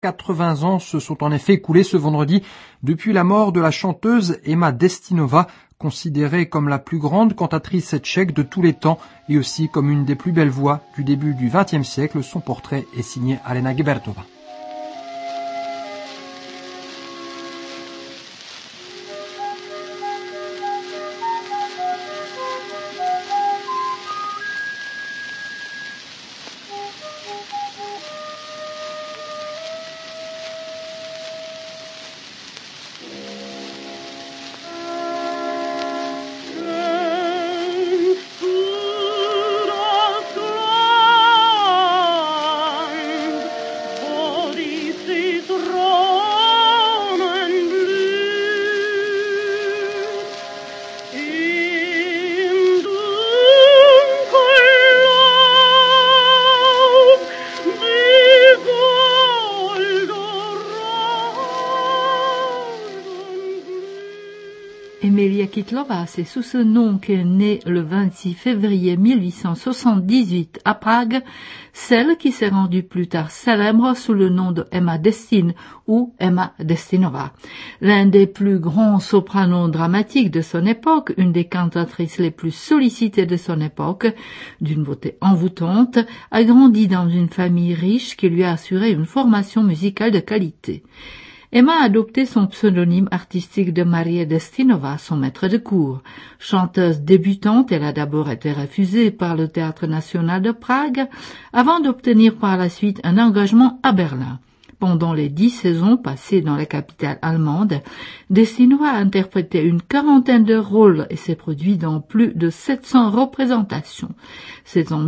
80 ans se sont en effet écoulés ce vendredi depuis la mort de la chanteuse Emma Destinova, considérée comme la plus grande cantatrice tchèque de tous les temps et aussi comme une des plus belles voix du début du XXe siècle. Son portrait est signé Alena Gebertova. Emilia Kytlova, c'est sous ce nom qu'est née le 26 février 1878 à Prague, celle qui s'est rendue plus tard célèbre sous le nom de Emma Destin ou Emma Destinova. L'un des plus grands sopranos dramatiques de son époque, une des cantatrices les plus sollicitées de son époque, d'une beauté envoûtante, a grandi dans une famille riche qui lui a assuré une formation musicale de qualité. Emma a adopté son pseudonyme artistique de Maria Destinova, son maître de cour. Chanteuse débutante, elle a d'abord été refusée par le Théâtre national de Prague, avant d'obtenir par la suite un engagement à Berlin. Pendant les 10 saisons passées dans la capitale allemande, Destinova a interprété une quarantaine de rôles et s'est produit dans plus de 700 représentations. C'est en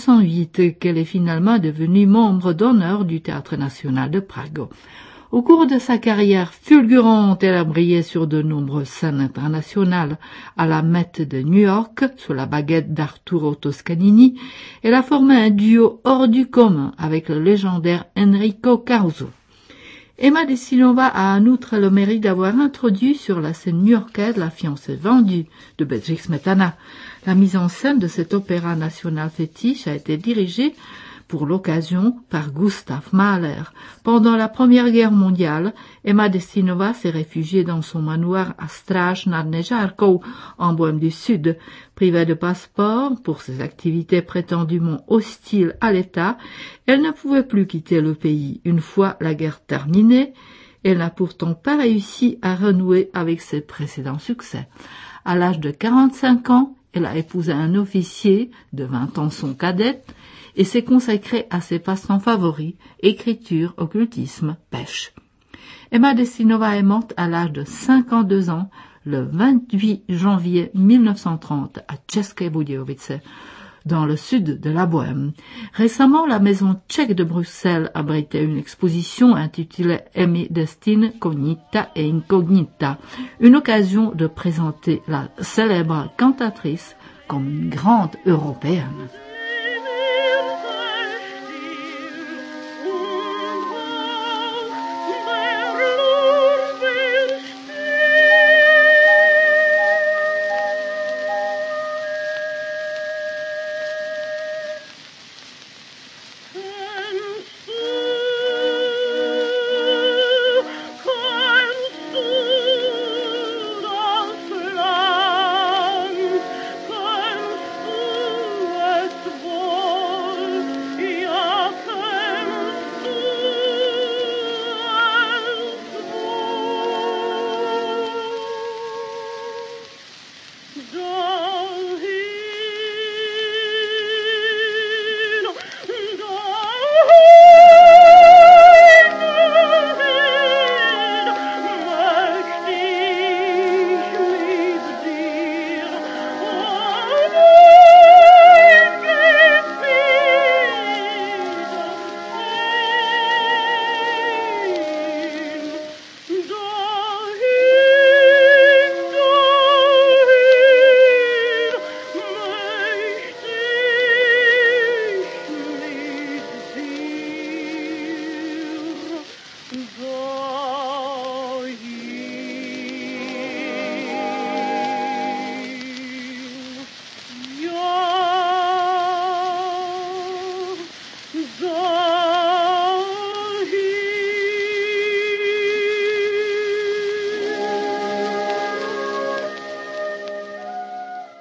1908 qu'elle est finalement devenue membre d'honneur du Théâtre national de Prague. Au cours de sa carrière fulgurante, elle a brillé sur de nombreuses scènes internationales. À la Met de New York, sous la baguette d'Arturo Toscanini, elle a formé un duo hors du commun avec le légendaire Enrico Caruso. Emma Destinova a en outre le mérite d'avoir introduit sur la scène new-yorkaise La fiancée vendue de Bedřich Smetana. La mise en scène de cet opéra national fétiche a été dirigée pour l'occasion par Gustav Mahler. Pendant la Première Guerre mondiale, Emma Destinova s'est réfugiée dans son manoir à Stráž nad Nežárkou, en Bohême du Sud. Privée de passeport pour ses activités prétendument hostiles à l'État, elle ne pouvait plus quitter le pays. Une fois la guerre terminée, elle n'a pourtant pas réussi à renouer avec ses précédents succès. À l'âge de 45 ans, elle a épousé un officier de 20 ans son cadet, et s'est consacrée à ses passe-temps favoris, écriture, occultisme, pêche. Emma Destinova est morte à l'âge de 52 ans, le 28 janvier 1930 à České Budějovice, dans le sud de la Bohême. Récemment, la Maison tchèque de Bruxelles abritait une exposition intitulée Emmy Destin, Cognita et Incognita, une occasion de présenter la célèbre cantatrice comme une grande européenne. Go.